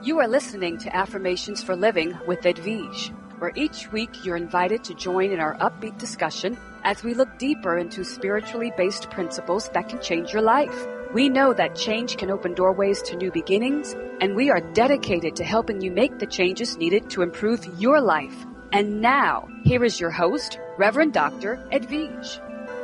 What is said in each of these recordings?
You are listening to Affirmations for Living with Edwige, where each week you're invited to join in our upbeat discussion as we look deeper into spiritually based principles that can change your life. We know that change can open doorways to new beginnings, and we are dedicated to helping you make the changes needed to improve your life. And now, here is your host, Reverend Dr. Edwige.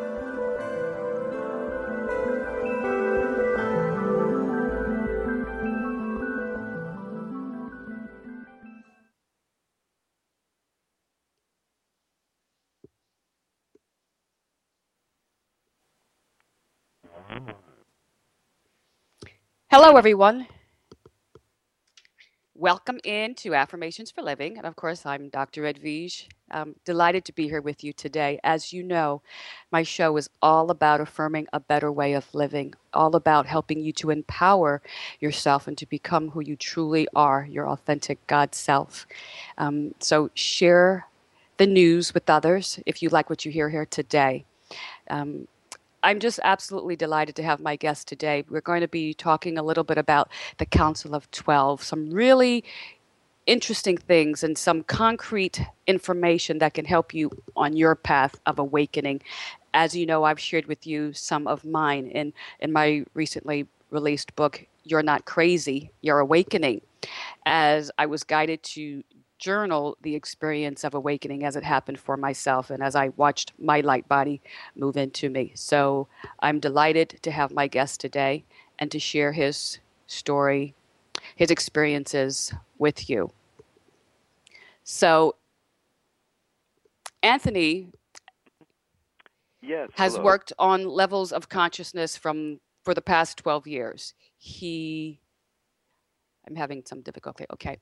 Hello, everyone. Welcome into Affirmations for Living. And of course, I'm Dr. Edwige. I'm delighted to be here with you today. As you know, my show is all about affirming a better way of living, all about helping you to empower yourself and to become who you truly are, your authentic God self. So share the news with others if you like what you hear here today. I'm just absolutely delighted to have my guest today. We're going to be talking a little bit about the Council of 12, some really interesting things and some concrete information that can help you on your path of awakening. As you know, I've shared with you some of mine in my recently released book, You're Not Crazy, You're Awakening, as I was guided to journal the experience of awakening as it happened for myself and as I watched my light body move into me. So I'm delighted to have my guest today and to share his story, his experiences with you. So Anthony has hello. worked on levels of consciousness for the past 12 years. I'm having some difficulty. Okay.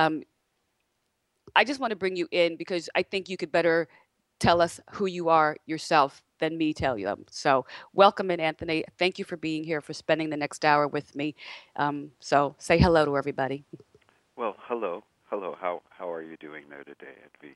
I just want to bring you in because I think you could better tell us who you are yourself than me tell you them. So welcome in, Anthony. Thank you for being here, for spending the next hour with me. So say hello to everybody. Well, hello. Hello. How are you doing there today, Edvi?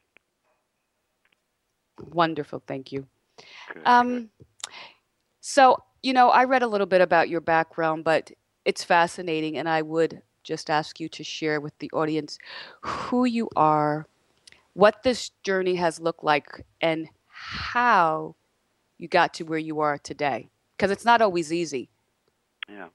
Wonderful. Thank you. Good, good. So, I read a little bit about your background, but it's fascinating, and I would just ask you to share with the audience who you are, what this journey has looked like, and how you got to where you are today. Because it's not always easy. Yeah.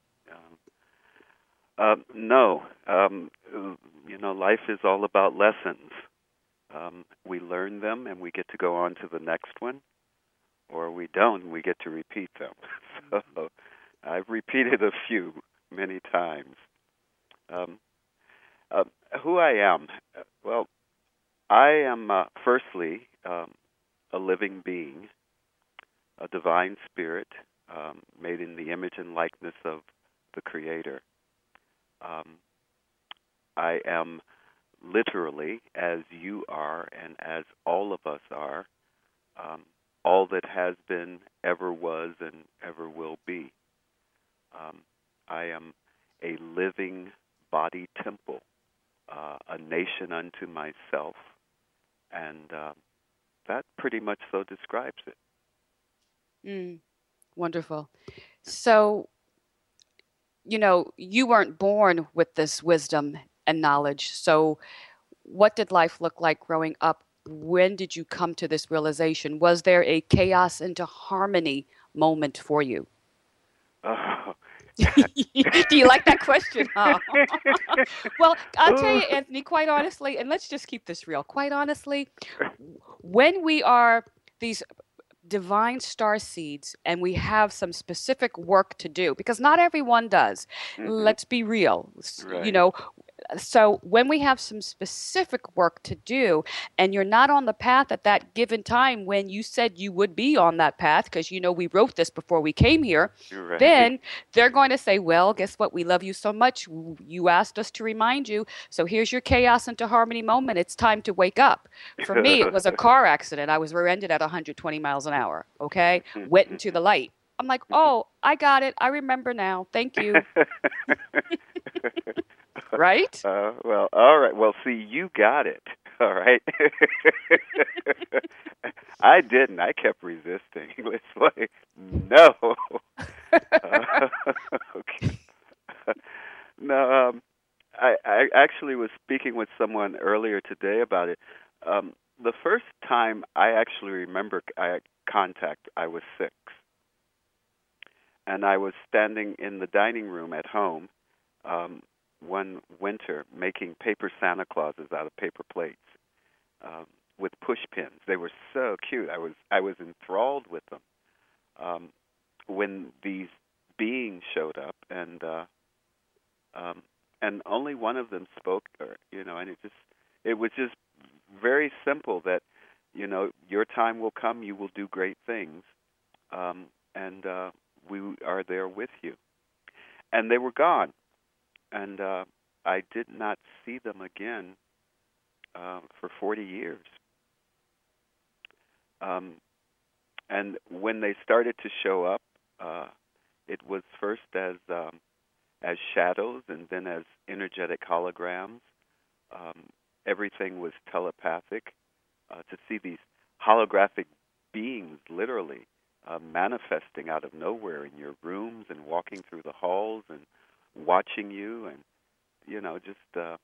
No. Life is all about lessons. We learn them and we get to go on to the next one, or we don't and we get to repeat them. So I've repeated a few many times. Um, who I am? Well, I am firstly a living being, a divine spirit made in the image and likeness of the Creator. I am literally, as you are and as all of us are, all that has been, ever was, and ever will be. I am a living body temple, a nation unto myself, and that pretty much so describes it. Wonderful. So, you weren't born with this wisdom and knowledge. So, what did life look like growing up? When did you come to this realization? Was there a chaos into harmony moment for you? Oh. Do you like that question, huh? Well, I'll tell you, Anthony, quite honestly, and let's just keep this real. Quite honestly, when we are these divine star seeds and we have some specific work to do, because not everyone does. Let's be real. Right. So when we have some specific work to do and you're not on the path at that given time when you said you would be on that path, because we wrote this before we came here, Right. then they're going to say, well, guess what? We love you so much. You asked us to remind you. So here's your chaos into harmony moment. It's time to wake up. For me, it was a car accident. I was rear-ended at 120 miles an hour. Okay. Went into the light. I'm like, oh, I got it. I remember now. Thank you. Right? Well, all right. Well, see, you got it. All right. I didn't. I kept resisting. It's like, no. Okay. No, actually was speaking with someone earlier today about it. The first time I actually remember contact, I was 6, and I was standing in the dining room at home one winter making paper Santa Clauses out of paper plates um, with push pins. They were so cute. I was enthralled with them. When these beings showed up, um, and only one of them spoke, or and it was just very simple that your time will come, you will do great things, and we are there with you. And they were gone, and I did not see them again for 40 years. Um, and when they started to show up, it was first as shadows and then as energetic holograms. Um, Everything was telepathic. To see these holographic beings literally manifesting out of nowhere in your rooms and walking through the halls and watching you, and just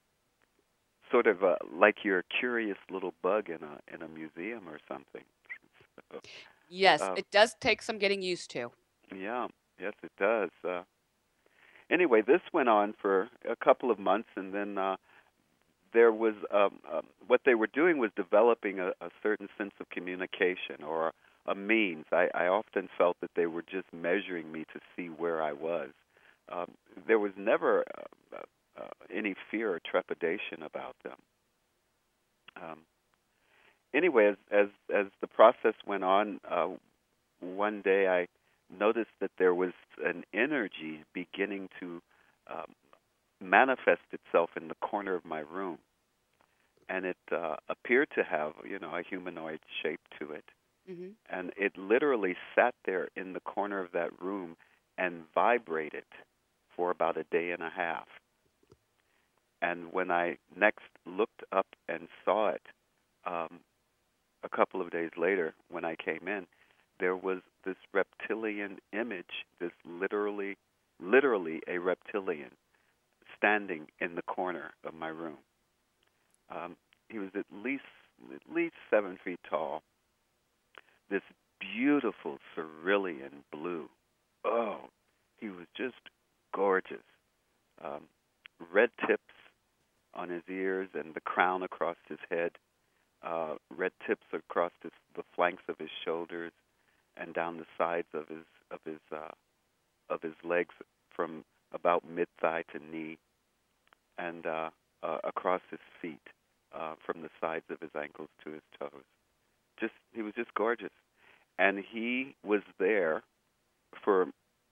sort of like you're a curious little bug in a museum or something. So, Yes, uh, it does take some getting used to. yeah, yes, it does. Anyway, this went on for a couple of months, and then there was what they were doing was developing a certain sense of communication or a means. I often felt that they were just measuring me to see where I was. Um, there was never any fear or trepidation about them. Um, anyway, as the process went on, one day I noticed that there was an energy beginning to um, manifest itself in the corner of my room, and it appeared to have, a humanoid shape to it, Hmm. and it literally sat there in the corner of that room and vibrated for about a day and a half. And when I next looked up and saw it, um, a couple of days later, when I came in, there was this reptilian image, this literally a reptilian standing in the corner of my room. He was at least 7 feet tall. This beautiful cerulean blue. Oh, he was just gorgeous. Um, Red tips on his ears and the crown across his head. Red tips across the flanks of his shoulders and down the sides of his legs from about mid thigh to knee, and across his feet from the sides of his ankles to his toes. He was just gorgeous, and he was there for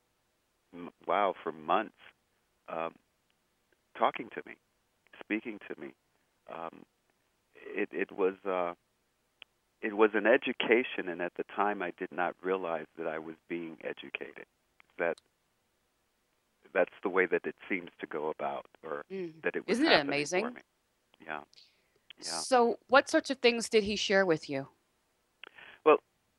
for months, um, talking to me, speaking to me. Um, it was an education, and at the time I did not realize that I was being educated. That that's the way that it seems to go about, or Mm. that it was Isn't it happening for amazing? me. Yeah, yeah. So, what sorts of things did he share with you? Well,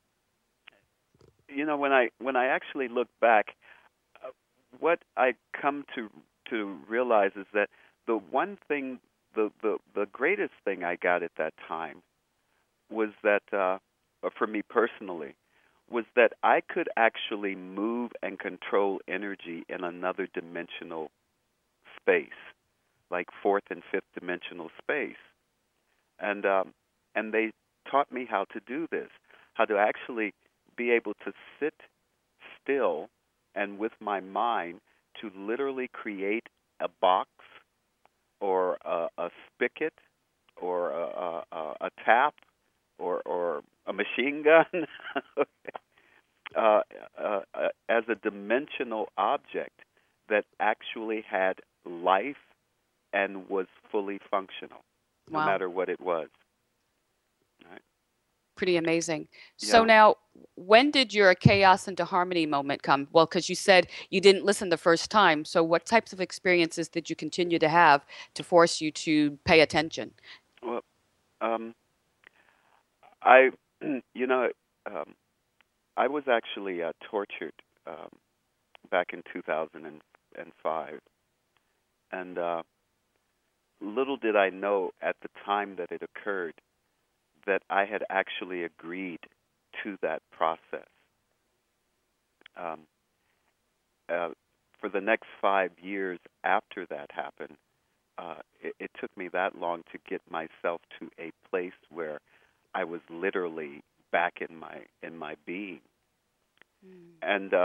when I actually look back, uh, what I come to realize is that the one thing, the greatest thing I got at that time was that, for me personally, was that I could actually move and control energy in another dimensional space, like fourth and fifth dimensional space, and they taught me how to do this, how to actually be able to sit still and with my mind to literally create a box or a spigot or a tap or a machine gun uh, as a dimensional object that actually had life and was fully functional, no Wow, matter what it was. Right? pretty amazing. So Yeah. now, when did your chaos into harmony moment come? Well, because you said you didn't listen the first time. So, what types of experiences did you continue to have to force you to pay attention? Well, um, I, you know, um, I was actually tortured um, back in 2005, and little did I know at the time that it occurred that I had actually agreed to that process. Um, uh, for the next 5 years after that happened, it took me that long to get myself to a place where I was literally back in my being. Mm. And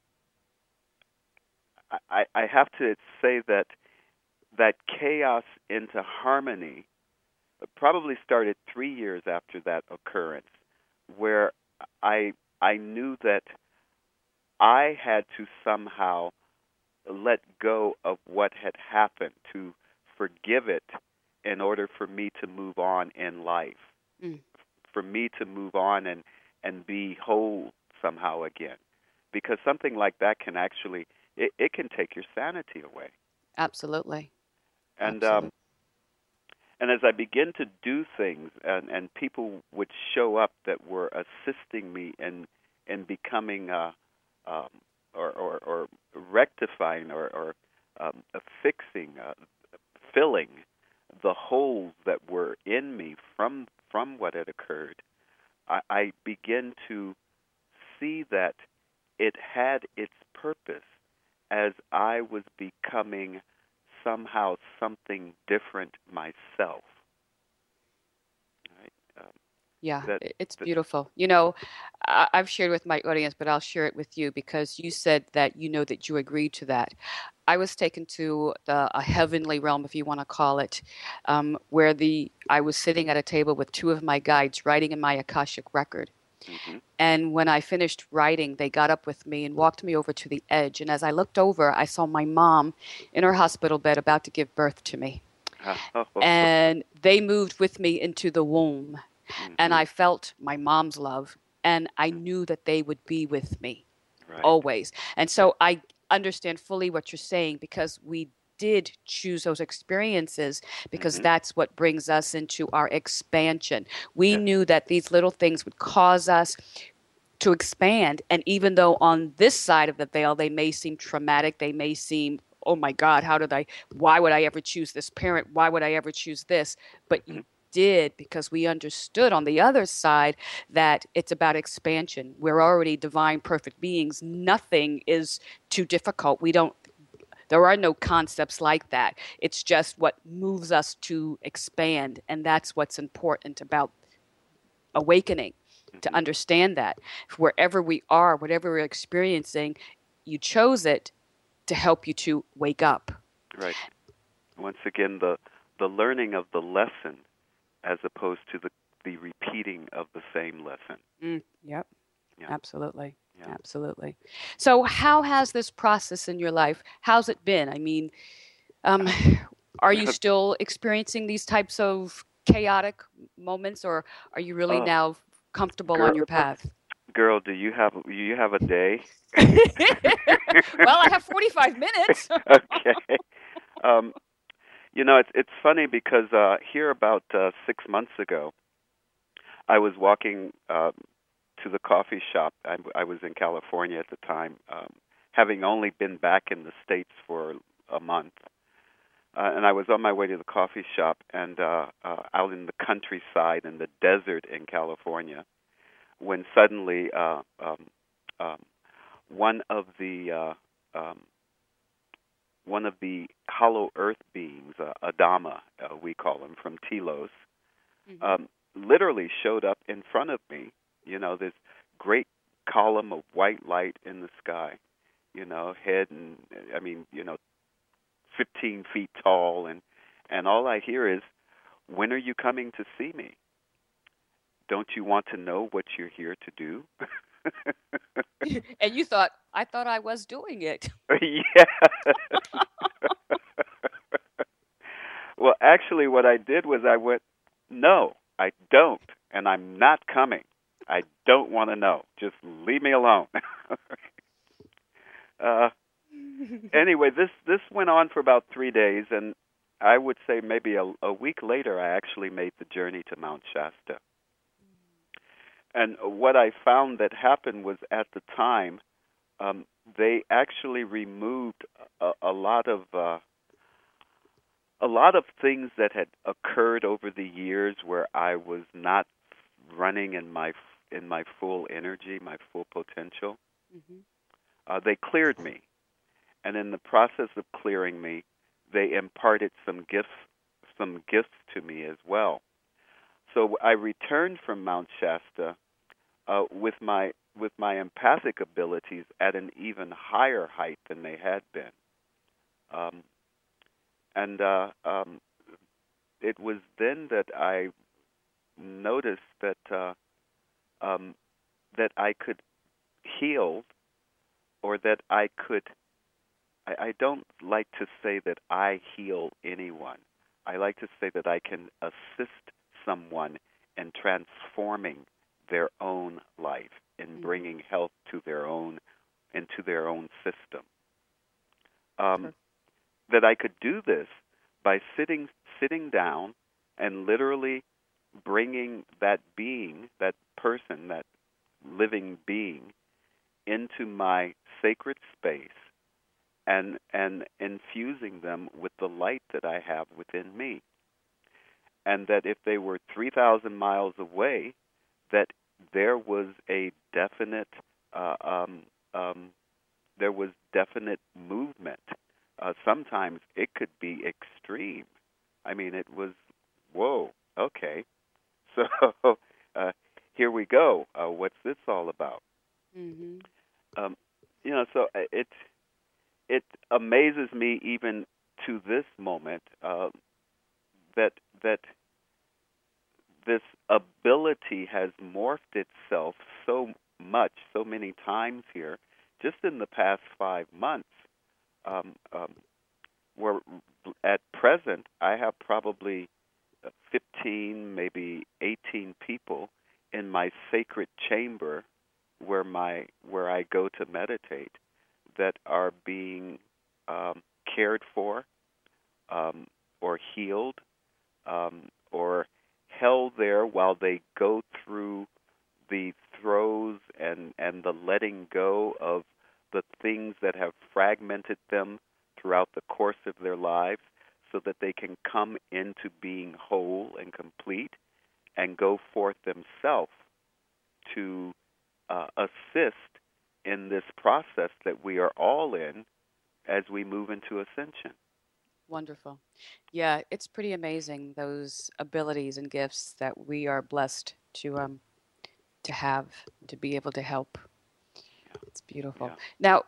I have to say that that chaos into harmony probably started 3 years after that occurrence, where I I knew that I had to somehow let go of what had happened, to forgive it in order for me to move on in life, Mm. for me to move on and be whole somehow again. Because something like that can actually it can take your sanity away. Absolutely. And Absolutely. and as I begin to do things, and people would show up that were assisting me in becoming um, or rectifying or fixing, filling the holes that were in me from what had occurred, I begin to see that it had its purpose as I was becoming somehow something different myself. Right? Yeah, That, it's that beautiful. I've shared with my audience, but I'll share it with you because you said that you know that you agreed to that. I was taken to a heavenly realm, if you want to call it, where I was sitting at a table with two of my guides writing in my Akashic record. hmm And when I finished writing, they got up with me and walked me over to the edge. And as I looked over, I saw my mom in her hospital bed about to give birth to me. And they moved with me into the womb. And hmm I felt my mom's love. And I knew that they would be with me Right. always. And Right. so I understand fully what you're saying because we did choose those experiences because hmm that's what brings us into our expansion. We Yes. knew that these little things would cause us to expand. And even though on this side of the veil, they may seem traumatic, they may seem, oh my God, why would I ever choose this parent? Why would I ever choose this? But hmm you did because we understood on the other side that it's about expansion. We're already divine, perfect beings. Nothing is too difficult. There are no concepts like that. It's just what moves us to expand. And that's what's important about awakening, to hmm understand that wherever we are, whatever we're experiencing, you chose it to help you to wake up. Right. Once again, the learning of the lesson as opposed to the repeating of the same lesson. Yep, Yeah. absolutely. Yeah. Absolutely. So, how has this process in your life? How's it been? I mean, um, are you still experiencing these types of chaotic moments, or are you really Oh, now comfortable girl, on your path? girl, do you have a day? Well, I have 45 minutes. Okay. Um, it's funny because here about 6 months ago, I was walking to the coffee shop. I was in California at the time, having only been back in the States for a month. And I was on my way to the coffee shop and out in the countryside in the desert in California when suddenly um, one of the one of the hollow earth beings, Adama, we call him, from Telos, Hmm. um, literally showed up in front of me. This great column of white light in the sky. Head and I mean, 15 feet tall, and all I hear is, "When are you coming to see me? Don't you want to know what you're here to do?" And I thought I was doing it. Yeah. Well, actually, what I did was I went, "No, I don't, and I'm not coming. I don't want to know. Just leave me alone." uh, anyway, this went on for about 3 days, and I would say maybe a week later, I actually made the journey to Mount Shasta. And what I found that happened was at the time, they actually removed a lot of a lot of things that had occurred over the years where I was not running in my full energy, my full potential. Hmm. They cleared me, and in the process of clearing me, they imparted some gifts to me as well. So I returned from Mount Shasta with my empathic abilities at an even higher height than they had been. Um, and It was then that I noticed um, that I could heal, or that I could. I don't like to say that I heal anyone. I like to say that I can assist someone in transforming their own life, in Hmm. bringing health to their own system. Um, Perfect. that I could do this by sitting down and literally bringing that being, that person, that living being into my sacred space, and infusing them with the light that I have within me. And that if they were 3,000 miles away, that there was a definite uh, um, um, there was definite movement. Sometimes it could be extreme. I mean, it was, whoa, okay. So uh, here we go. What's this all about? Hmm. Um, so it amazes me even to this moment, that that this ability has morphed itself so much, so many times here, just in the past 5 months. Um, um, where at present I have probably 15, maybe 18 people in my sacred chamber where I go to meditate, that are being cared for, um, or healed, or held there while they go through the throes and the letting go of the things that have fragmented them throughout the course of their lives, so that they can come into being whole and complete and go forth themselves to assist in this process that we are all in as we move into ascension. Wonderful. Yeah, it's pretty amazing those abilities and gifts that we are blessed to have, to be able to help. It's beautiful. Yeah. Now,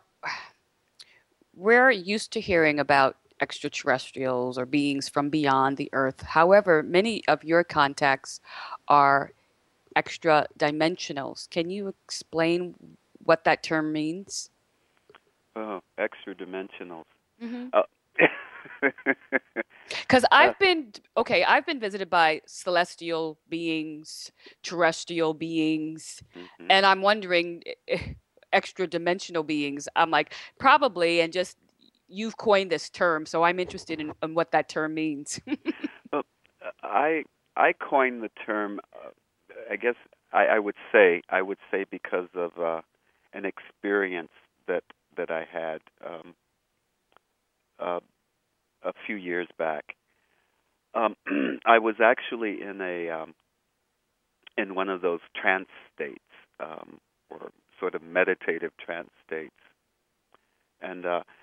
we're used to hearing about extraterrestrials or beings from beyond the earth. However, many of your contacts are extra dimensionals. Can you explain what that term means? Oh, extra dimensionals. Hmm. Uh, Because uh, I've been visited by celestial beings, terrestrial beings, mhm. and I'm wondering, extra dimensional beings. I'm like, probably, and just you've coined this term, so I'm interested in what that term means. Well, I I coined the term. I guess I would say because of an experience that I had uh, a few years back. Um, I was actually in one of those trance states, or sort of meditative trance states, and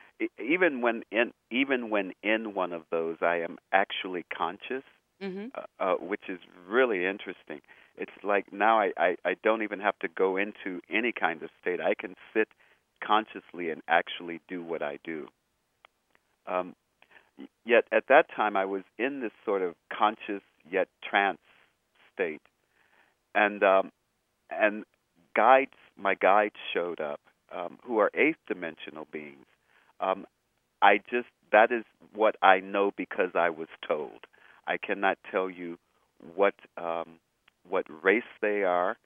even when in one of those, I am actually conscious, Hmm. which is really interesting. It's like now I don't even have to go into any kind of state. I can sit consciously and actually do what I do. Um, Yet at that time, I was in this sort of conscious yet trance state, and and my guides showed up, who are eighth dimensional beings. Um, that is what I know because I was told. I cannot tell you what what race they are,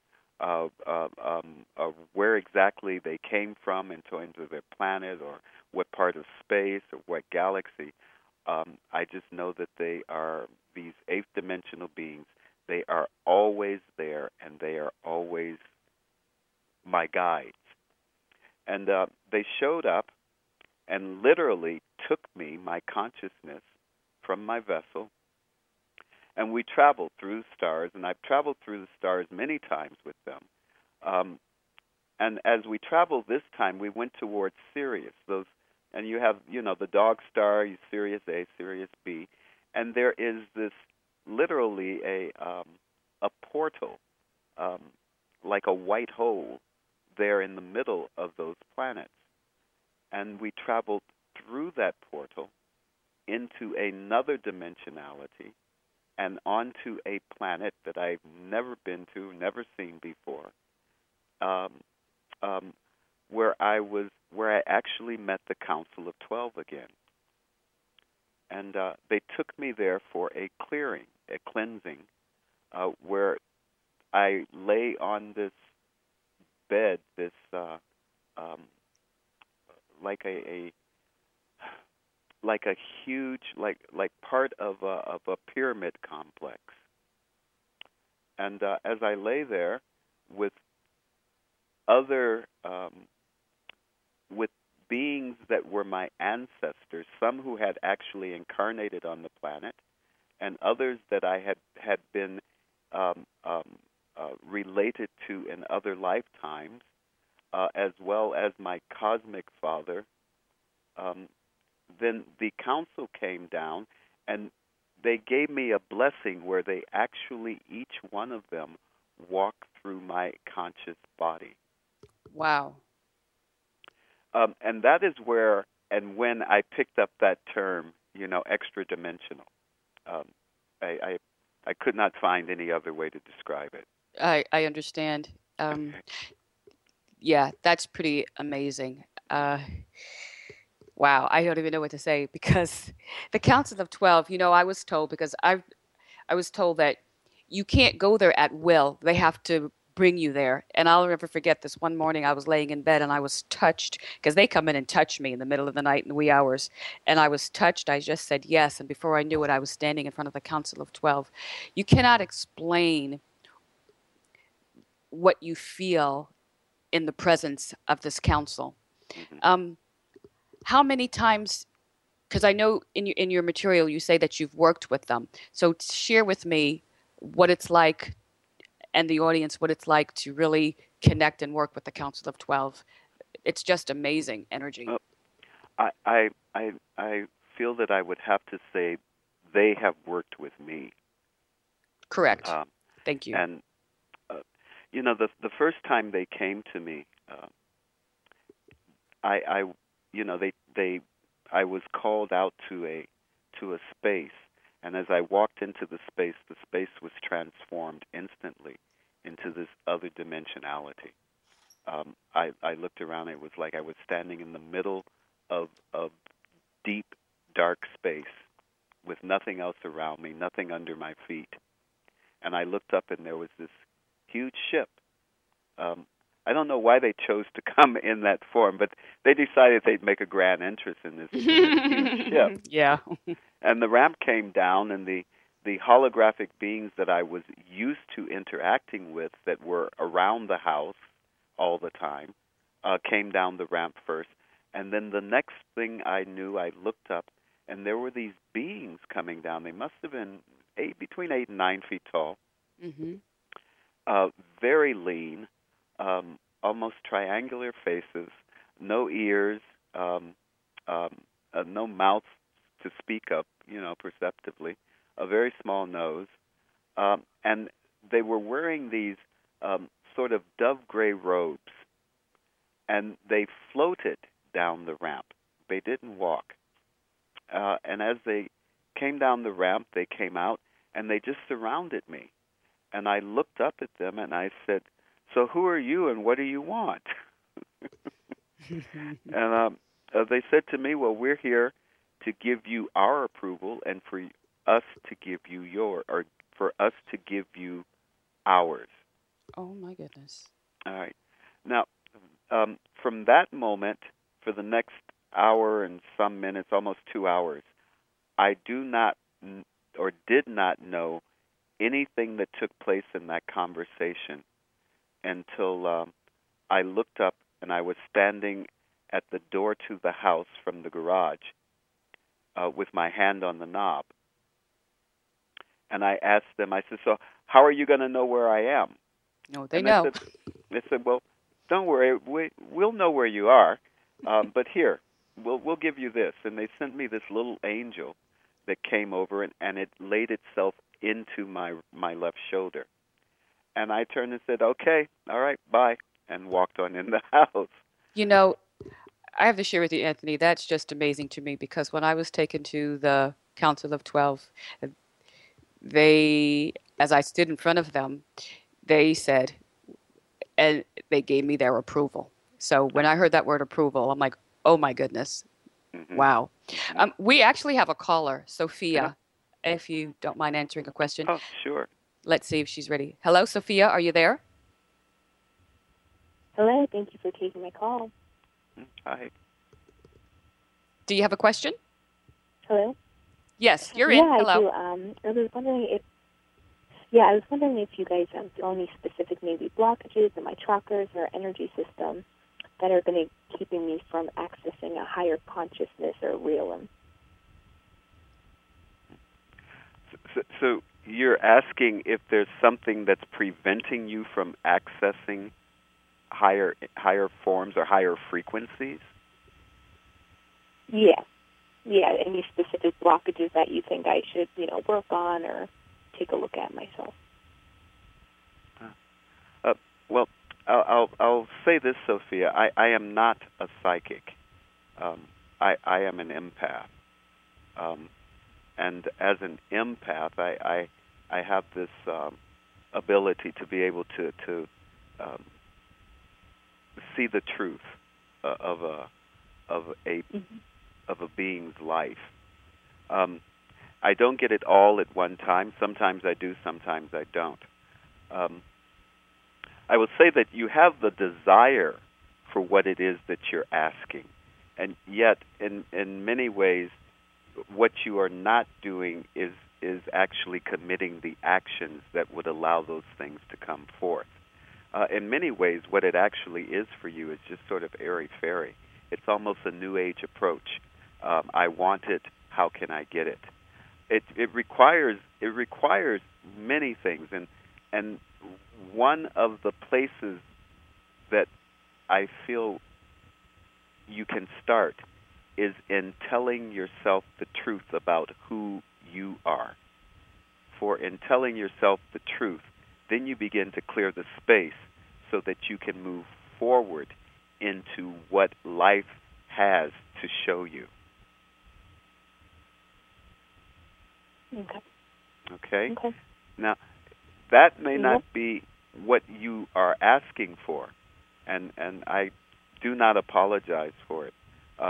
where exactly they came from in terms of their planet, or what part of space, or what galaxy. I just know that they are these eighth dimensional beings. They are always there, and they are always my guides. And they showed up and literally took me, my consciousness, from my vessel, and we traveled through the stars, and I've traveled through the stars many times with them. And as we traveled this time, we went towards Sirius. And you have, the dog star, Sirius A, Sirius B, and there is this literally a portal, like a white hole, there in the middle of those planets. And we traveled through that portal into another dimensionality and onto a planet that I've never been to, never seen before, where I actually met the Council of 12 again. And they took me there for a clearing, a cleansing, where I lay on this bed, this like a huge, like part of a pyramid complex. And as I lay there with other with beings that were my ancestors, some who had actually incarnated on the planet, and others that I had been related to in other lifetimes, as well as my cosmic father. Then the council came down, and they gave me a blessing where they actually, each one of them, walked through my conscious body. Wow. And that is where and when I picked up that term, extra dimensional. I could not find any other way to describe it. I understand. Yeah, that's pretty amazing. Wow, I don't even know what to say because the Council of 12, I was told because I was told that you can't go there at will. They have to bring you there. And I'll never forget this one morning I was laying in bed and I was touched because they come in and touch me in the middle of the night in the wee hours. And I was touched. I just said yes. And before I knew it, I was standing in front of the Council of 12. You cannot explain what you feel in the presence of this council. Mm-hmm. How many times, because I know in your material you say that you've worked with them. So share with me what it's like and the audience what it's like to really connect and work with the Council of 12. It's just amazing energy. I feel that I would have to say they have worked with me. Correct. Thank you. And the first time they came to me, I was called out to a space, and as I walked into the space was transformed instantly into this other dimensionality. I looked around. It was like I was standing in the middle of deep, dark space with nothing else around me, nothing under my feet. And I looked up, and there was this huge ship. I don't know why they chose to come in that form, but they decided they'd make a grand entrance in this huge ship. Yeah. And the ramp came down, and the holographic beings that I was used to interacting with that were around the house all the time came down the ramp first. And then the next thing I knew, I looked up, and there were these beings coming down. They must have been between 8 and 9 feet tall, very lean, almost triangular faces, no ears, no mouth to speak of, perceptibly, a very small nose, and they were wearing these sort of dove gray robes, and they floated down the ramp. They didn't walk. And as they came down the ramp, they came out, and they just surrounded me. And I looked up at them, and I said, "So who are you, and what do you want?" And they said to me, "Well, we're here to give you our approval, and for us to give you for us to give you ours." Oh my goodness. All right. Now, from that moment, for the next hour and some minutes, almost 2 hours, I do not or did not know anything that took place in that conversation until I looked up and I was standing at the door to the house from the garage with my hand on the knob. And I asked them, I said, so how are you going to know where I am? No, they And they know. said, well, don't worry, we'll know where you are, but here, we'll give you this. And they sent me this little angel that came over, and it laid itself into my left shoulder. And I turned and said, okay, all right, bye, and walked on in the house. You know, I have to share with you, Anthony, that's just amazing to me because when I was taken to the Council of 12, they, as I stood in front of them, they said, and they gave me their approval. So when I heard that word approval, I'm like, oh my goodness, Hmm. wow. Hmm. We actually have a caller, Yeah. Sophia, if you don't mind answering a question. Oh, sure. Let's see if she's ready. Hello, Sophia, are you there? Hello, thank you for taking my call. Hi. Do you have a question? Hello? Yes, you're Yeah, in. I Hello. do. I was wondering if you guys feel any specific maybe blockages in my chakras or energy system that are going to keeping me from accessing a higher consciousness or realm. So you're asking if there's something that's preventing you from accessing higher forms or higher frequencies? Yeah. Yeah, any specific blockages that you think I should, work on or take a look at myself. Well, I'll say this, Sophia. I am not a psychic. I am an empath, and as an empath, I have this ability to be able to um, see the truth of a Mm-hmm. of a being's life. Um, I don't get it all at one time. Sometimes I do, sometimes I don't. Um, I would say that you have the desire for what it is that you're asking, and yet, in many ways, what you are not doing is actually committing the actions that would allow those things to come forth. In many ways, what it actually is for you is just sort of airy-fairy. It's almost a New Age approach. I want it. How can I get it? It requires many things, and one of the places that I feel you can start is in telling yourself the truth about who you are. For in telling yourself the truth, then you begin to clear the space so that you can move forward into what life has to show you. Okay. Okay? Okay. Now, that may Yep. not be what you are asking for, and I do not apologize for it.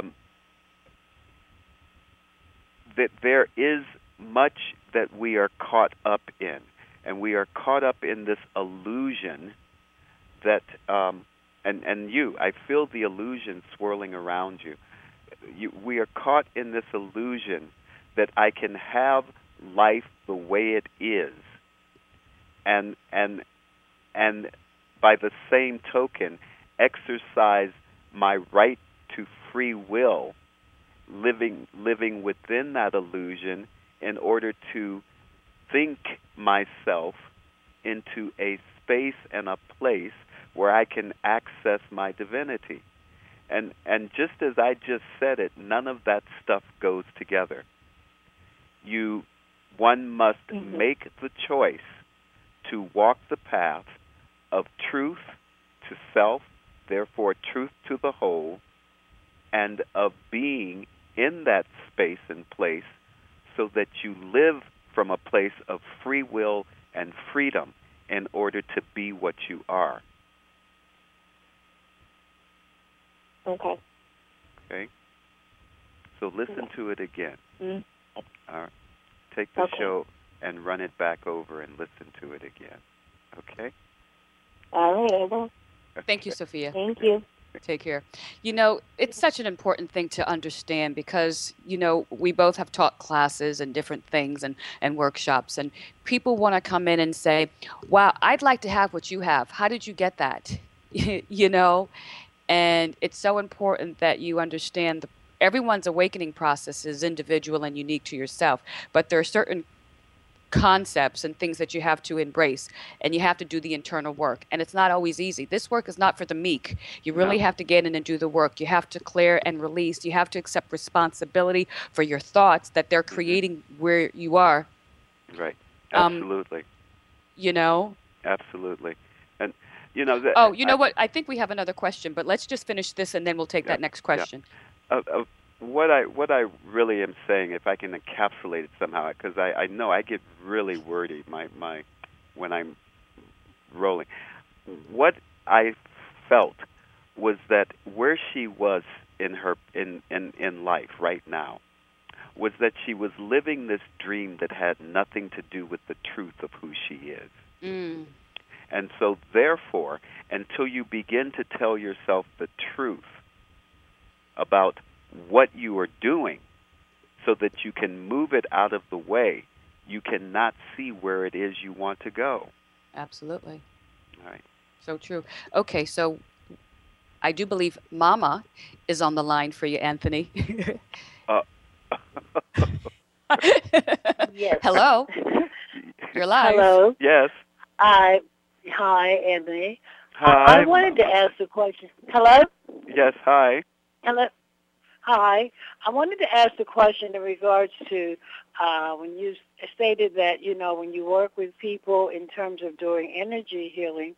That there is much that we are caught up in, and we are caught up in this illusion that, I feel the illusion swirling around you. We are caught in this illusion that I can have life the way it is, and by the same token, exercise my right to free will, living within that illusion in order to think myself into a space and a place where I can access my divinity. And just as I just said it, none of that stuff goes together. One must Mm-hmm. make the choice to walk the path of truth to self, therefore truth to the whole, and of being in that space and place so that you live from a place of free will and freedom in order to be what you are. Okay. Okay? So listen to it again. Mm-hmm. All right? Take the Okay. show and run it back over and listen to it again. Okay? All right, I will. Thank you, Sophia. Thank you. Take care. It's such an important thing to understand because, we both have taught classes and different things and workshops, and people want to come in and say, wow, I'd like to have what you have. How did you get that? And it's so important that you understand everyone's awakening process is individual and unique to yourself, but there are certain concepts and things that you have to embrace, and you have to do the internal work, and it's not always easy. This work is not for the meek. You really No. have to get in and do the work. You have to clear and release. You have to accept responsibility for your thoughts that they're Hmm. creating where you are. Right. um, Absolutely. you know Absolutely. And you know that oh, you know what, I think we have another question, but let's just finish this and then we'll take yeah, that next yeah. question. What I really am saying, if I can encapsulate it somehow, because I know I get really wordy my when I'm rolling. What I felt was that where she was in her in life right now was that she was living this dream that had nothing to do with the truth of who she is. Mm, And so therefore, until you begin to tell yourself the truth about what you are doing so that you can move it out of the way, you cannot see where it is you want to go. absolutely. All right. So true. Okay, so I do believe Mama is on the line for you, Anthony. Uh, Yes. Hello, you're live. Hello. yes. I Hi, Anthony. I Hi, wanted to Mama. ask a question. Hello. Yes, hi. Hello. Hi. I wanted to ask a question in regards to when you stated that when you work with people in terms of doing energy healing.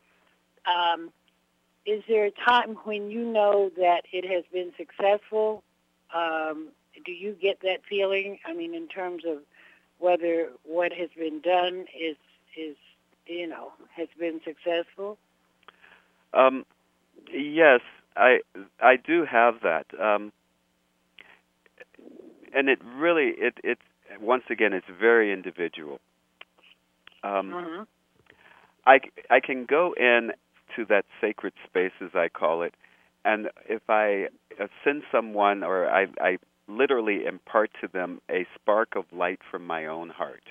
Is there a time when you know that it has been successful? Do you get that feeling? I mean, in terms of whether what has been done is has been successful? Um, yes, I do have that. And it really it's once again it's very individual. Um, Uh-huh. I can go in to that sacred space, as I call it, and if I send someone or I literally impart to them a spark of light from my own heart,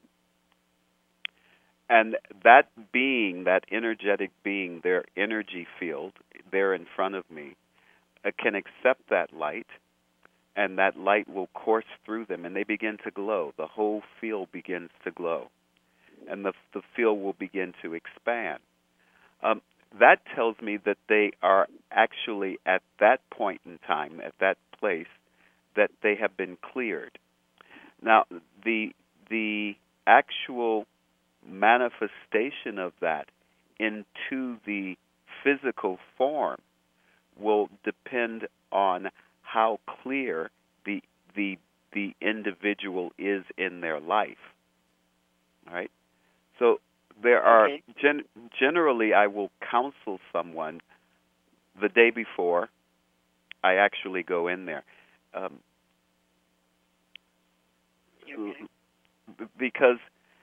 and that being, that energetic being, their energy field, there in front of me, can accept that light, and that light will course through them, and they begin to glow. The whole field begins to glow, and the field will begin to expand. Um, that tells me that they are actually at that point in time, at that place, that they have been cleared. Now, the actual manifestation of that into the physical form will depend on how clear the the the individual is in their life. All right? So there are Okay. generally I will counsel someone the day before I actually go in there, um, Okay. because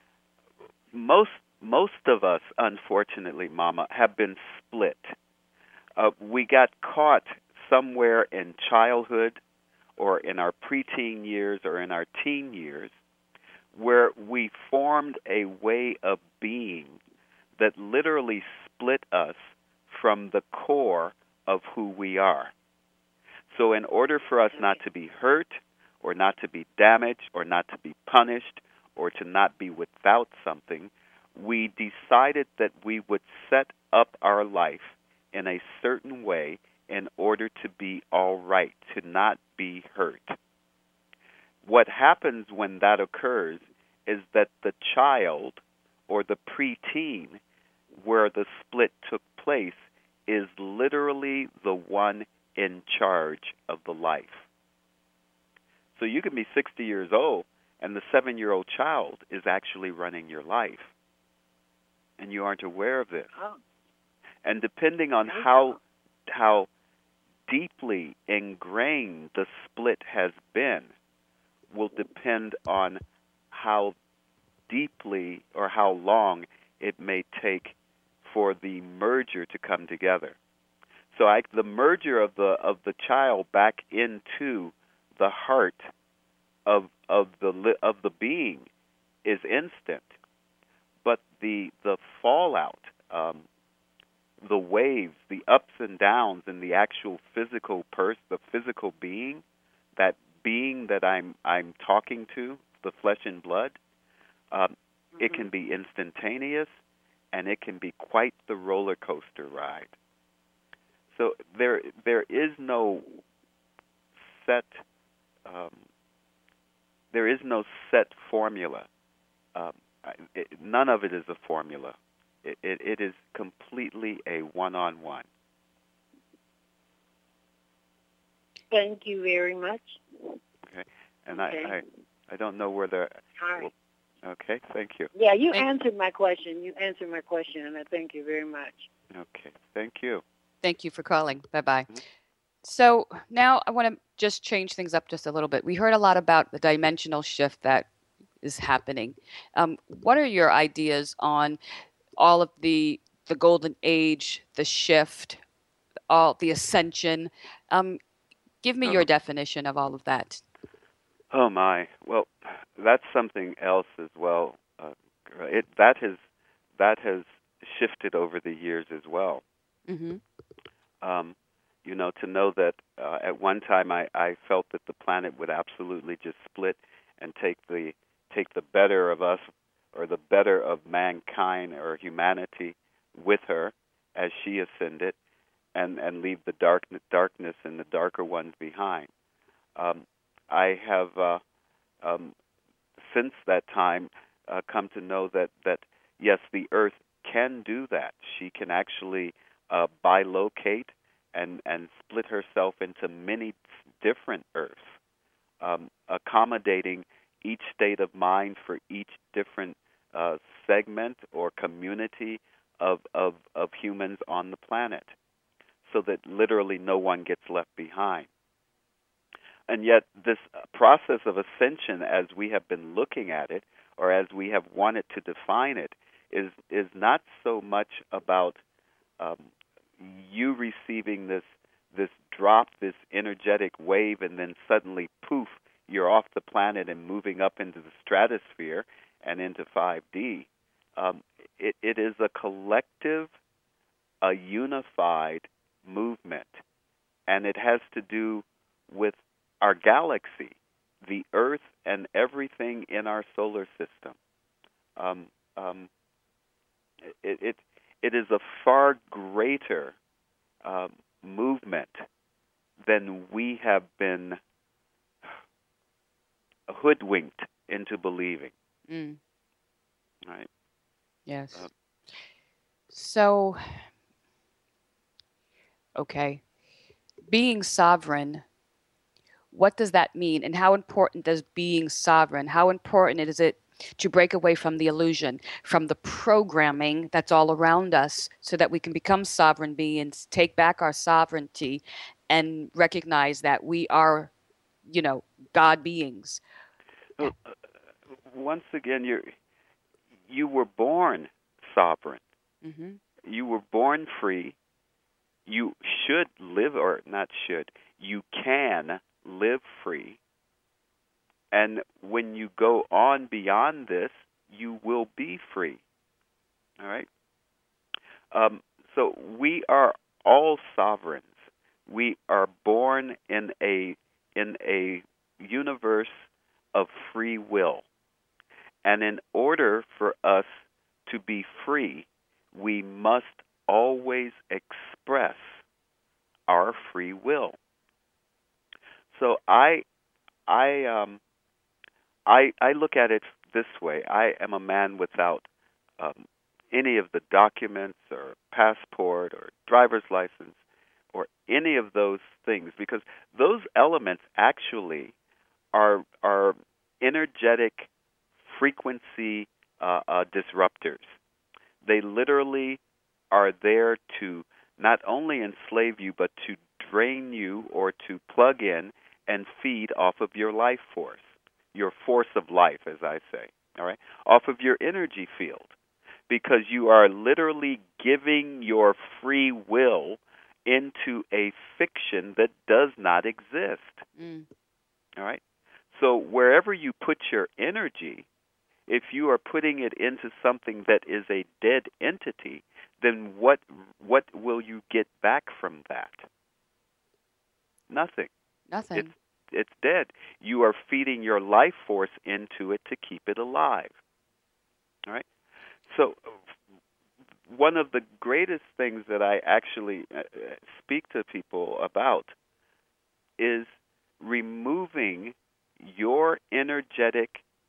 most of us, unfortunately, Mama, have been split. We got caught somewhere in childhood, or in our preteen years, or in our teen years, where we formed a way of being that literally split us from the core of who we are. So in order for us not to be hurt, or not to be damaged, or not to be punished, or to not be without something, we decided that we would set up our life in a certain way in order to be all right, to not be hurt. What happens when that occurs is that the child or the preteen where the split took place is literally the one in charge of the life. So you can be 60 years old and the 7-year-old child is actually running your life, and you aren't aware of this. Oh, And depending on okay. how deeply ingrained the split has been will depend on how deeply or how long it may take for the merger to come together. So the merger of the child back into the heart of the being is instant, but the fallout, the waves, the ups and downs in the actual physical the physical being, that being that I'm talking to, the flesh and blood, It can be instantaneous, and it can be quite the roller coaster ride. So there is no set formula. None of it is a formula. It is completely a one-on-one. Thank you very much. Okay, and okay. I don't know whether. All right. Okay, thank you. Yeah, you answered my question. You answered my question, and I thank you very much. Okay, thank you. Thank you for calling. Bye-bye. Mm-hmm. So now I want to just change things up just a little bit. We heard a lot about the dimensional shift that is happening. What are your ideas on all of the golden age, the shift, all the ascension? Give me your definition of all of that. Oh my! Well, that's something else as well. That has shifted over the years as well. Mm-hmm. To know that at one time I felt that the planet would absolutely just split and take the better of us, or the better of mankind or humanity with her as she ascended, and leave the darkness and the darker ones behind. I have since that time come to know that yes, the Earth can do that. She can actually bilocate and split herself into many different Earths, accommodating each state of mind for each different segment or community of humans on the planet, so that literally no one gets left behind. And yet this process of ascension, as we have been looking at it, or as we have wanted to define it, is not so much about you receiving this drop, this energetic wave, and then suddenly, poof, you're off the planet and moving up into the stratosphere and into 5D. It is a collective, a unified movement, and it has to do with our galaxy, the Earth, and everything in our solar system. It is a far greater movement than we have been hoodwinked into believing. Mm. Right? Yes. So, okay. Being sovereign, what does that mean? And how important is being sovereign? How important is it to break away from the illusion, from the programming that's all around us, so that we can become sovereign beings, take back our sovereignty, and recognize that we are, God beings? Once again, you were born sovereign. Mm-hmm. You were born free. You should live, or not should, you can live free. And when you go on beyond this, you will be free. All right? So we are all sovereigns. We are born in a universe of free will. And in order for us to be free, we must always express our free will. So I look at it this way. I am a man without any of the documents or passport or driver's license or any of those things, because those elements actually are energetic frequency disruptors. They literally are there to not only enslave you, but to drain you, or to plug in and feed off of your life force, your force of life, as I say, all right, off of your energy field, because you are literally giving your free will into a fiction that does not exist. Mm. All right? So wherever you put your energy, if you are putting it into something that is a dead entity, then what will you get back from that? Nothing. Nothing. It's dead. You are feeding your life force into it to keep it alive. All right. So one of the greatest things that I actually speak to people about is removing your energetic,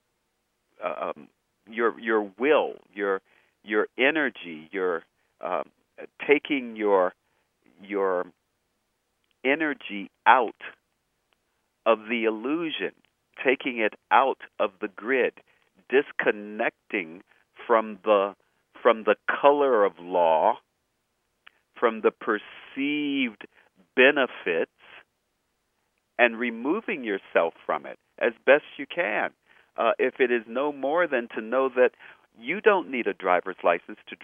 your will, your energy, your taking your energy out of the illusion, taking it out of the grid, disconnecting from the color of law, from the perceived benefits, and removing yourself from it as best you can. If it is no more than to know that you don't need a driver's license to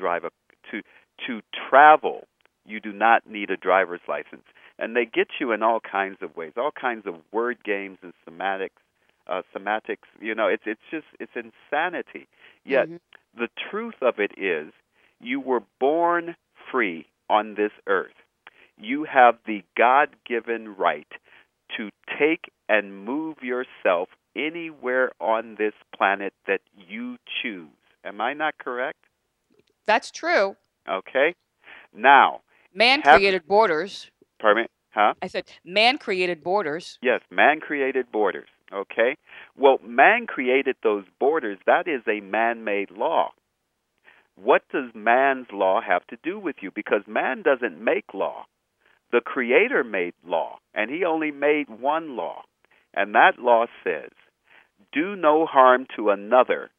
to travel. You do not need a driver's license, and they get you in all kinds of ways, all kinds of word games and semantics. You know, it's insanity. Yet the truth of it is, you were born free on this earth. You have the God-given right to take and move yourself anywhere on this planet that you choose. Am I not correct? That's true. Okay. Now, man created borders. Pardon me? Huh? I said man created borders. Yes, man created borders. Okay. Well, man created those borders. That is a man-made law. What does man's law have to do with you? Because man doesn't make law. The Creator made law, and he only made one law. And that law says, do no harm to another,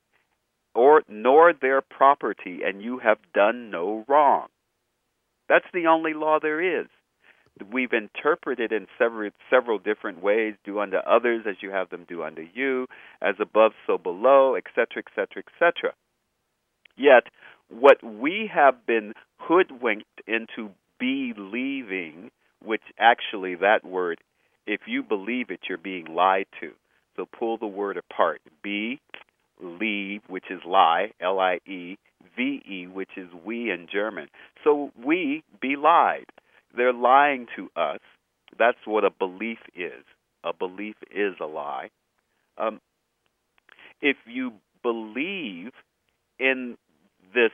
nor their property, and you have done no wrong. That's the only law there is. We've interpreted in several different ways, do unto others as you have them do unto you, as above so below, etc., etc., etc. Yet, what we have been hoodwinked into believing, which actually that word, if you believe it, you're being lied to. So pull the word apart. Believe, which is lie, L-I-E, V-E, which is we in German. So we be lied. They're lying to us. That's what a belief is. A belief is a lie. If you believe in this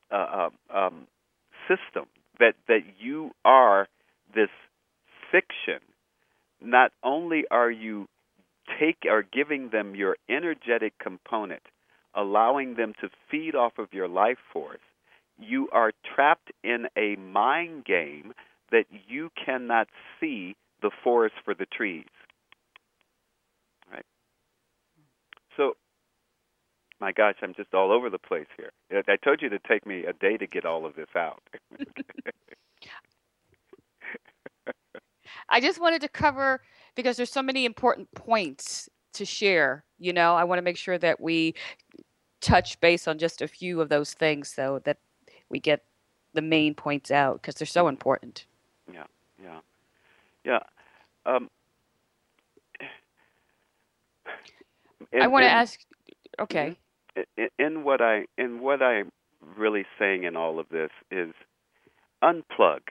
system, that you are this fiction, not only are you giving them your energetic component, allowing them to feed off of your life force, you are trapped in a mind game that you cannot see the forest for the trees. Right? So, my gosh, I'm just all over the place here. I told you to take me a day to get all of this out. I just wanted to cover, because there's so many important points to share. You know, I want to make sure that we touch base on just a few of those things, so that we get the main points out, because they're so important. Yeah. I want to ask. Okay. In what I'm really saying in all of this is, unplug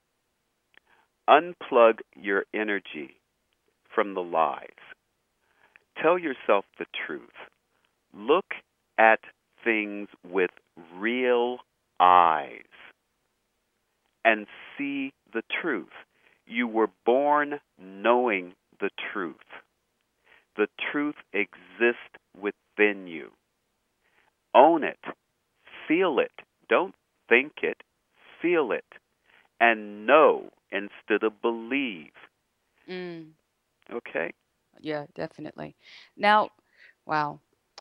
your energy from the lies. Tell yourself the truth. Look at things with real eyes and see the truth. You were born knowing the truth. The truth exists within you. Own it. Feel it. Don't think it. Feel it. And know instead of believe. Okay? Yeah, definitely. Now, wow.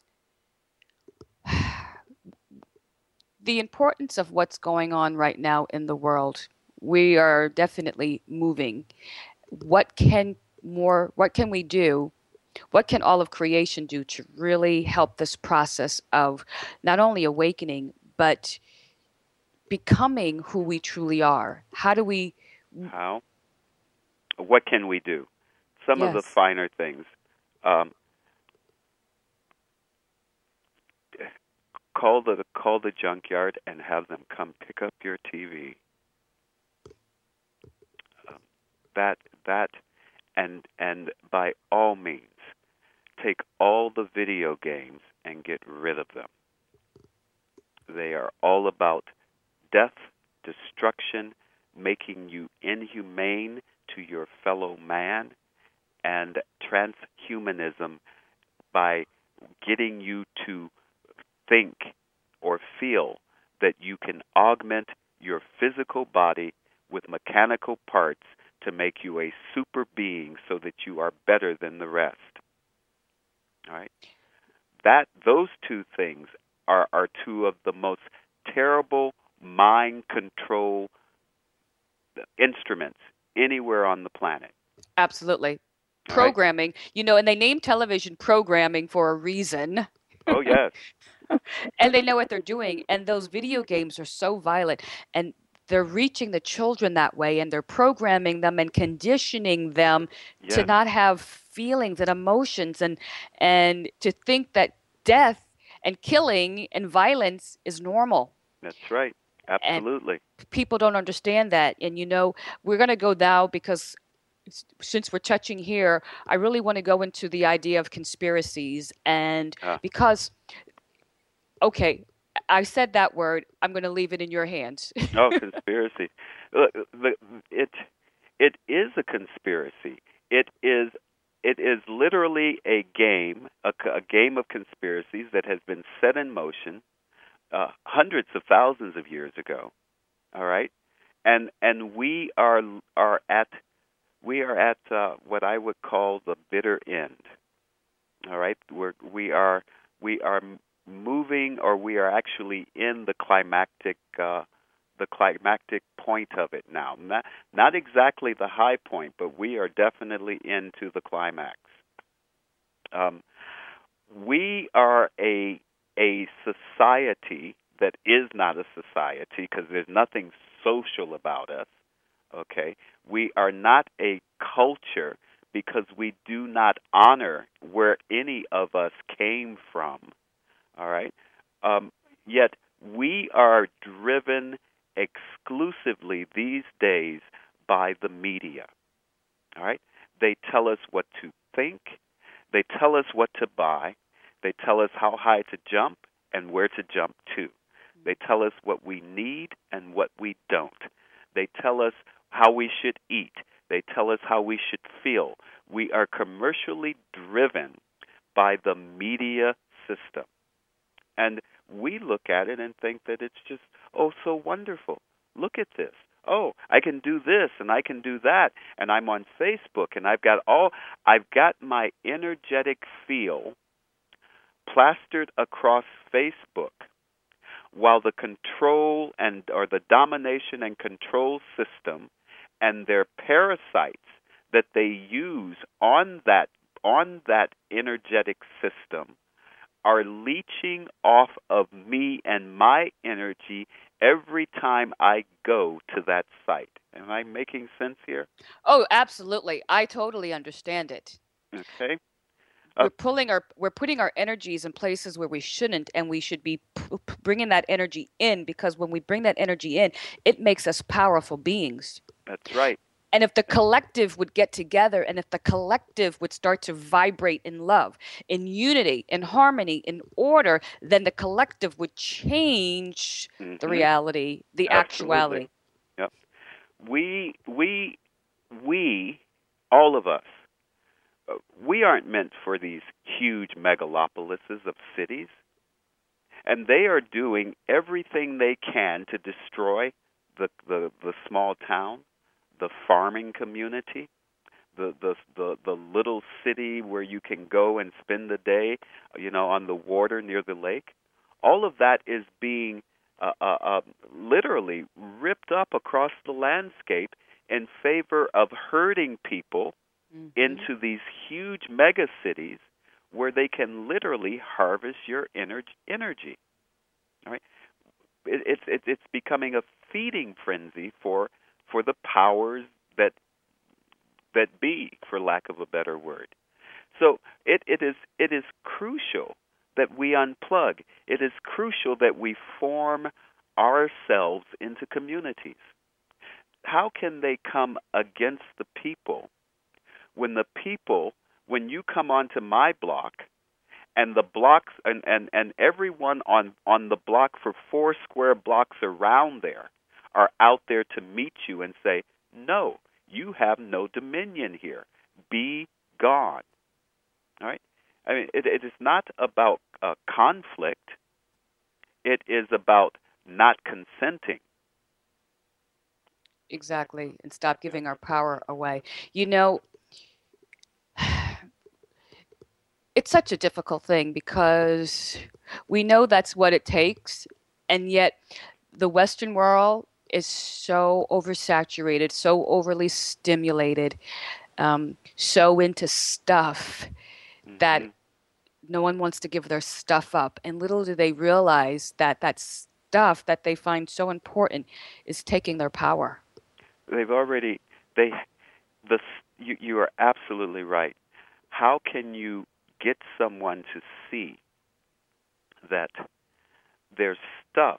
The importance of what's going on right now in the world. We are definitely moving. What can we do? What can all of creation do to really help this process of not only awakening, but becoming who we truly are? How? What can we do? Some of the finer things. Call the junkyard and have them come pick up your TV. And by all means, take all the video games and get rid of them. They are all about death, destruction, making you inhumane to your fellow man, and transhumanism by getting you to think or feel that you can augment your physical body with mechanical parts to make you a super being so that you are better than the rest. All right? Those two things are two of the most terrible mind control instruments anywhere on the planet. Absolutely. All right? Programming, and they name television programming for a reason. Oh, yes. And they know what they're doing. And those video games are so violent. And they're reaching the children that way, and they're programming them and conditioning them to Yes. not have feelings and emotions, and to think that death and killing and violence is normal. That's right. And Absolutely. people don't understand that. And we're going to go now, because since we're touching here, I really want to go into the idea of conspiracies. And because, okay, I said that word, I'm going to leave it in your hands. Oh, conspiracy. Look, it is a conspiracy. It is literally a game, a game of conspiracies that has been set in motion hundreds of thousands of years ago. All right, and we are at what I would call the bitter end. All right, we are moving, or we are actually in the climactic point of it now. Not exactly the high point, but we are definitely into the climax. We are a society that is not a society, because there's nothing social about us. Okay, we are not a culture, because we do not honor where any of us came from. All right, yet we are driven exclusively these days by the media. All right, they tell us what to think, they tell us what to buy, they tell us how high to jump and where to jump to. They tell us what we need and what we don't. They tell us how we should eat. They tell us how we should feel. We are commercially driven by the media system. And we look at it and think that it's just, oh, so wonderful. Look at this. Oh, I can do this and I can do that. And I'm on Facebook, and I've got my energetic feel plastered across Facebook, while the control or the domination and control system and their parasites that they use on that energetic system are leeching off of me and my energy every time I go to that site. Am I making sense here? Oh, absolutely. I totally understand it. Okay. We're putting our energies in places where we shouldn't, and we should be bringing that energy in, because when we bring that energy in, it makes us powerful beings. That's right. And if the collective would get together, and if the collective would start to vibrate in love, in unity, in harmony, in order, then the collective would change the reality, the actuality. Yep. We, all of us, we aren't meant for these huge megalopolises of cities. And they are doing everything they can to destroy the small town, the farming community, the little city where you can go and spend the day, on the water near the lake. All of that is being literally ripped up across the landscape in favor of herding people into these huge mega cities where they can literally harvest your energy. All right, it's becoming a feeding frenzy for the powers that be, for lack of a better word. So it is crucial that we unplug. It is crucial that we form ourselves into communities. How can they come against the people when you come onto my block and the blocks and everyone on the block for 4 square blocks around there are out there to meet you and say, no, you have no dominion here. Be gone. All right? I mean, it is not about conflict. It is about not consenting. Exactly. And stop giving our power away. You know, it's such a difficult thing because we know that's what it takes, and yet the Western world is so oversaturated, so overly stimulated, so into stuff that Hmm. no one wants to give their stuff up. And little do they realize that that stuff that they find so important is taking their power. They've already they the you are absolutely right. How can you get someone to see that their stuff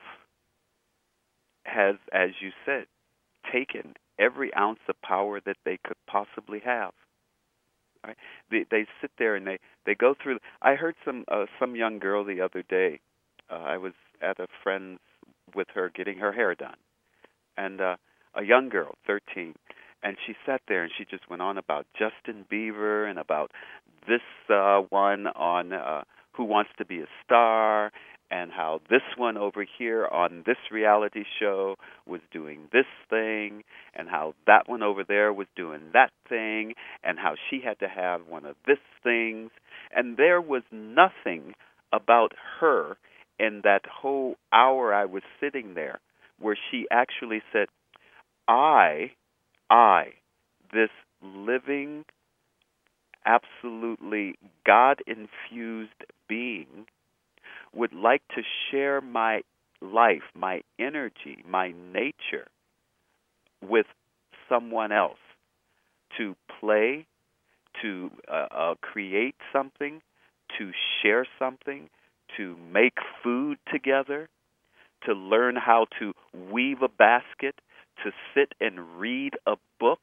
has, as you said, taken every ounce of power that they could possibly have? Right? They sit there and they go through. I heard some young girl the other day. I was at a friend's with her getting her hair done, and a young girl, 13, and she sat there and she just went on about Justin Bieber and about this one on Who Wants to Be a Star, and how this one over here on this reality show was doing this thing, and how that one over there was doing that thing, and how she had to have one of this things. And there was nothing about her in that whole hour I was sitting there where she actually said, I, this living, absolutely God-infused being, would like to share my life, my energy, my nature with someone else, to play, to create something, to share something, to make food together, to learn how to weave a basket, to sit and read a book.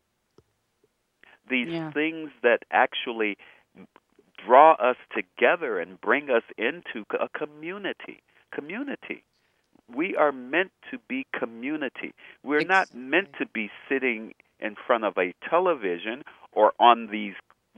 These things that actually draw us together and bring us into a community. Community. We are meant to be community. We're not meant to be sitting in front of a television or on these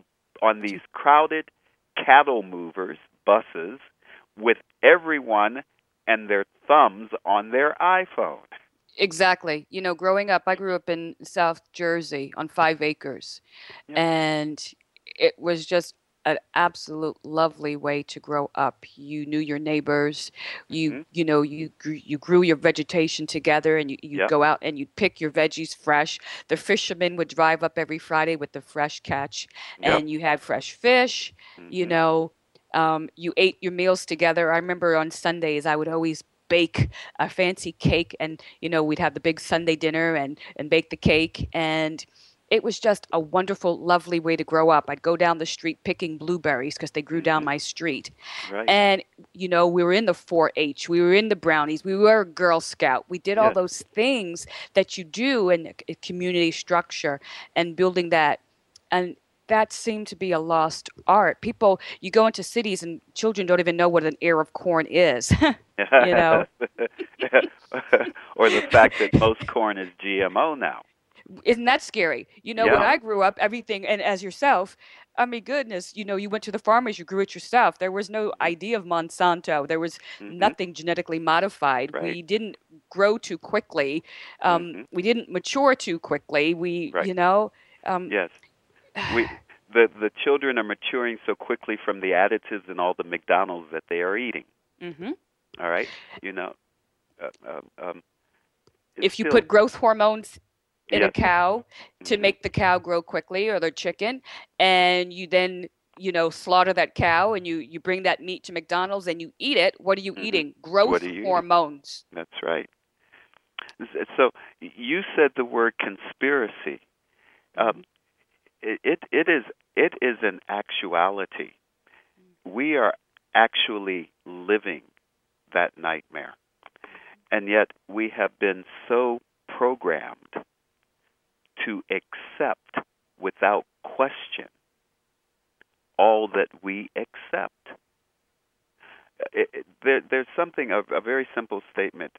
crowded cattle movers buses with everyone and their thumbs on their iPhone. Exactly. You know, growing up, I grew up in South Jersey on 5 acres, Yep. and it was just an absolute lovely way to grow up. You knew your neighbors. You know you grew your vegetation together, and you'd Yep. go out and you'd pick your veggies fresh. The fishermen would drive up every Friday with the fresh catch, Yep. and you had fresh fish. You Mm-hmm. know, you ate your meals together. I remember on Sundays I would always bake a fancy cake, and we'd have the big Sunday dinner and bake the cake, and it was just a wonderful, lovely way to grow up. I'd go down the street picking blueberries because they grew down Mm-hmm. my street. Right. And, we were in the 4-H, we were in the Brownies, we were a Girl Scout. We did all Yes. those things that you do in a community structure and building that. And that seemed to be a lost art. People, you go into cities and children don't even know what an ear of corn is, you know? Or the fact that most corn is GMO now. Isn't that scary? When Yeah. I grew up, everything, and as yourself, I mean, goodness, you went to the farmers, you grew it yourself. There was no idea of Monsanto. There was Mm-hmm. nothing genetically modified. Right. We didn't grow too quickly. Mm-hmm. We didn't mature too quickly. Right. Um, Yes. The children are maturing so quickly from the additives and all the McDonald's that they are eating. mhm. All right. You know. Uh, it's If you still. put growth hormones in a Yes. cow to Mm-hmm. make the cow grow quickly or the chicken, and you then slaughter that cow and you bring that meat to McDonald's and you eat it, what are you Mm-hmm. eating? What Growth are you eating? hormones. That's right. So you said the word conspiracy. Um, it is an actuality. We are actually living that nightmare, and yet we have been so programmed to accept without question all that we accept. there's something, a very simple statement,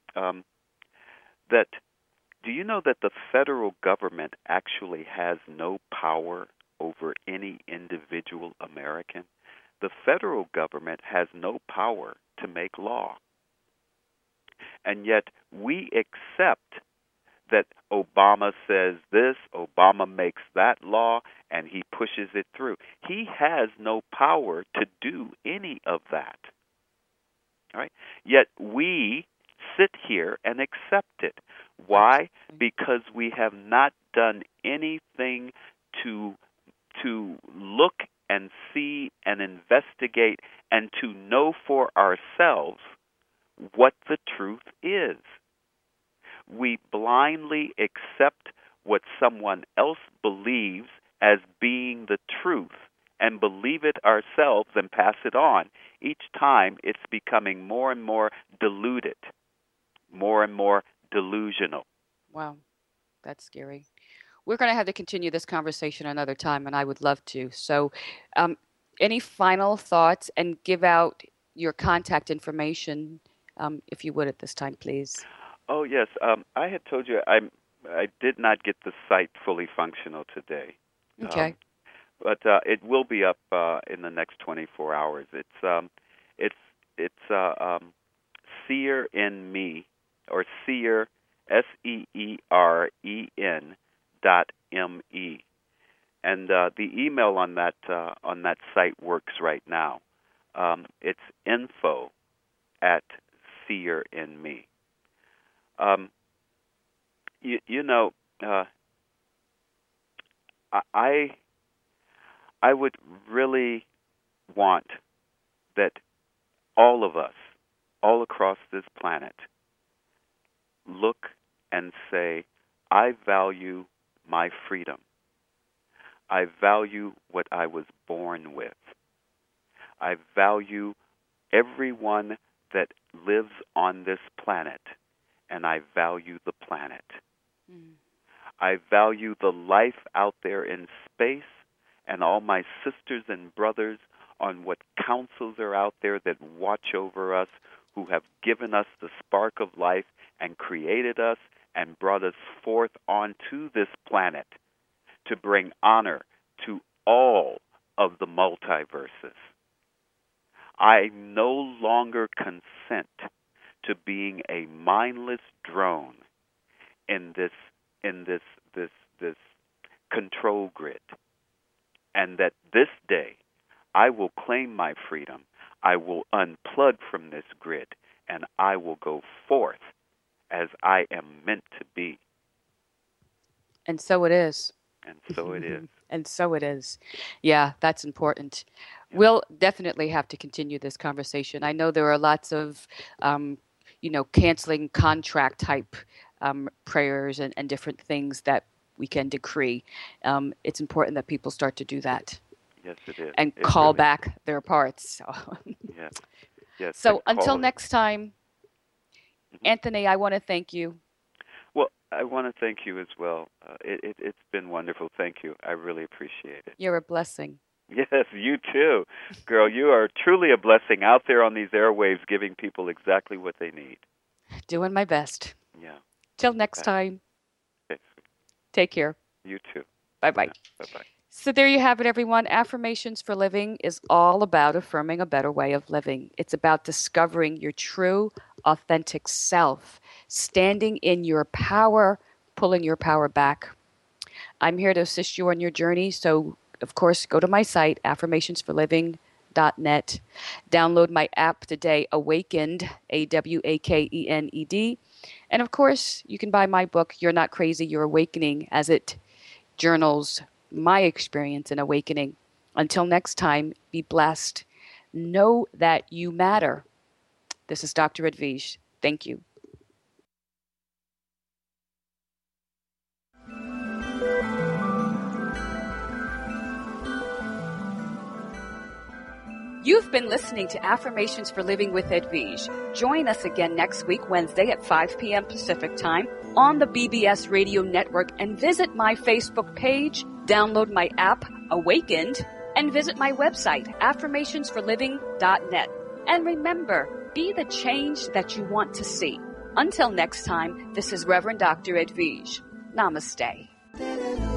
that do you know that the federal government actually has no power over any individual American? The federal government has no power to make law. And yet we accept that Obama says this, Obama makes that law, and he pushes it through. He has no power to do any of that. All right? Yet we sit here and accept it. Why? Because we have not done anything to look and see and investigate and to know for ourselves what the truth is. We blindly accept what someone else believes as being the truth and believe it ourselves and pass it on. Each time it's becoming more and more diluted, more and more delusional. Wow, that's scary. We're going to have to continue this conversation another time, and I would love to. So any final thoughts, and give out your contact information, if you would, at this time, please. Oh, yes. I had told you I did not get the site fully functional today. Okay. But it will be up in the next 24 hours. It's Seer in Me, or Seer, SEEREN.me, and the email on that site works right now. It's info@SeerInMe. I would really want that all of us, all across this planet, look and say, I value my freedom. I value what I was born with. I value everyone that lives on this planet, and I value the planet. Mm. I value the life out there in space and all my sisters and brothers on what councils are out there that watch over us, who have given us the spark of life and created us and brought us forth onto this planet to bring honor to all of the multiverses. I no longer consent to being a mindless drone in this control grid. And that this day I will claim my freedom. I will unplug from this grid, and I will go forth as I am meant to be. And so it is. And so it is. And so it is. Yeah, that's important. Yeah. We'll definitely have to continue this conversation. I know there are lots of, canceling contract type prayers and different things that we can decree. It's important that people start to do that. Yes, it is. And call back their parts. So. Yes. Yes. So until next time, Anthony, I want to thank you. Well, I want to thank you as well. It's been wonderful. Thank you. I really appreciate it. You're a blessing. Yes, you too. Girl, you are truly a blessing out there on these airwaves, giving people exactly what they need. Doing my best. Yeah. Till next time. Okay. Take care. You too. Bye-bye. Yeah. Bye-bye. So there you have it, everyone. Affirmations for Living is all about affirming a better way of living. It's about discovering your true, authentic self, standing in your power, pulling your power back. I'm here to assist you on your journey. So, of course, go to my site, affirmationsforliving.net. Download my app today, Awakened, AWAKENED. And, of course, you can buy my book, You're Not Crazy, You're Awakening, as it journals my experience in awakening. Until next time, be blessed. Know that you matter. This is Dr. Edwige. Thank you. You've been listening to Affirmations for Living with Edwige. Join us again next week, Wednesday at 5 p.m. Pacific Time on the BBS Radio Network, and visit my Facebook page, download my app, Awakened, and visit my website, affirmationsforliving.net. And remember, be the change that you want to see. Until next time, this is Reverend Dr. Edwige. Namaste.